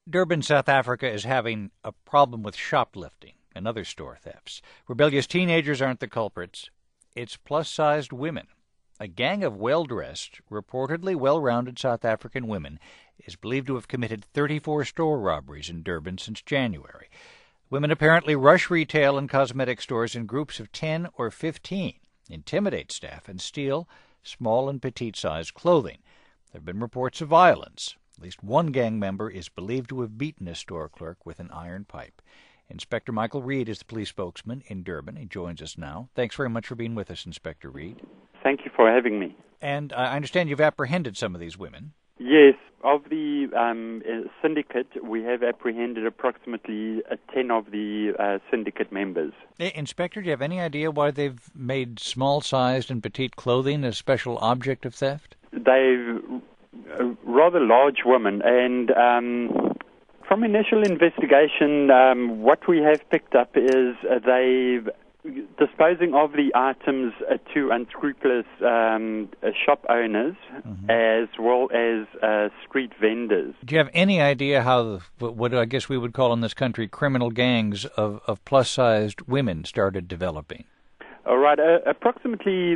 Durban, South Africa is having a problem with shoplifting and other store thefts. Rebellious teenagers aren't the culprits. It's plus-sized women. A gang of well-dressed, reportedly well-rounded South African women is believed to have committed 34 store robberies in Durban since January. Women apparently rush retail and cosmetic stores in groups of 10 or 15, intimidate staff, and steal small and petite-sized clothing. There have been reports of violence. At least one gang member is believed to have beaten a store clerk with an iron pipe. Inspector Michael Reed is the police spokesman in Durban. He joins us now. Thanks very much for being with us, Inspector Reed. Thank you for having me. And I understand you've apprehended some of these women. Yes. Of the syndicate, we have apprehended approximately 10 of the syndicate members. Inspector, do you have any idea why they've made small-sized and petite clothing a special object of theft? They're rather large women, and from initial investigation, what we have picked up is they've disposing of the items to unscrupulous shop owners, as well as street vendors. Do you have any idea how what I guess we would call in this country criminal gangs of plus-sized women started developing? All right, approximately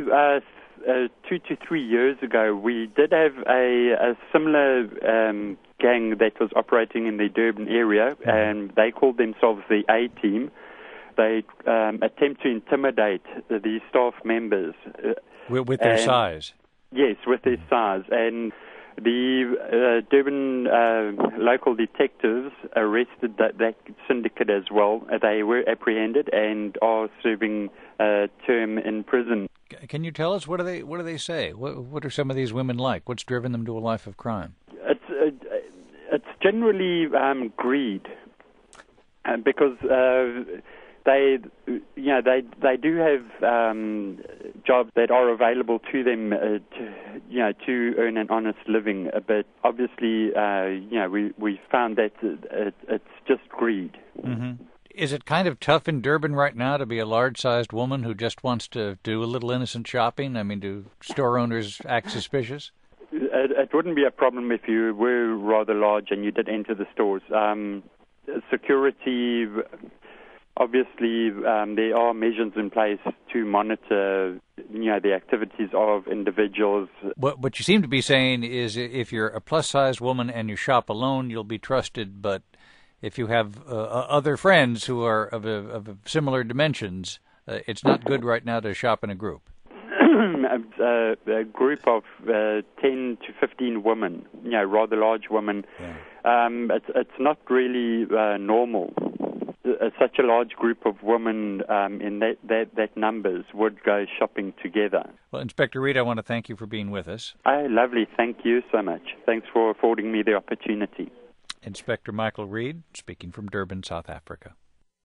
2 to 3 years ago, we did have a similar gang that was operating in the Durban area, and they called themselves the A-Team. They attempt to intimidate the staff members. With their size? Yes, with their size. And the Durban local detectives arrested that syndicate as well. They were apprehended and are serving a term in prison. Can you tell us, what do they say? What are some of these women like? What's driven them to a life of crime? It's generally greed, because they do have jobs that are available to them to earn an honest living. But obviously, we found that it's just greed. Mm-hmm. Is it kind of tough in Durban right now to be a large-sized woman who just wants to do a little innocent shopping? I mean, do store owners act suspicious? It wouldn't be a problem if you were rather large and you did enter the stores. Security, obviously, there are measures in place to monitor, the activities of individuals. What you seem to be saying is, if you're a plus-sized woman and you shop alone, you'll be trusted, but if you have other friends who are of similar dimensions, it's not good right now to shop in a group. A group of 10 to 15 women, rather large women. Yeah. It's not really normal. Such a large group of women in that numbers would go shopping together. Well, Inspector Reed, I want to thank you for being with us. Lovely. Thank you so much. Thanks for affording me the opportunity. Inspector Michael Reed, speaking from Durban, South Africa.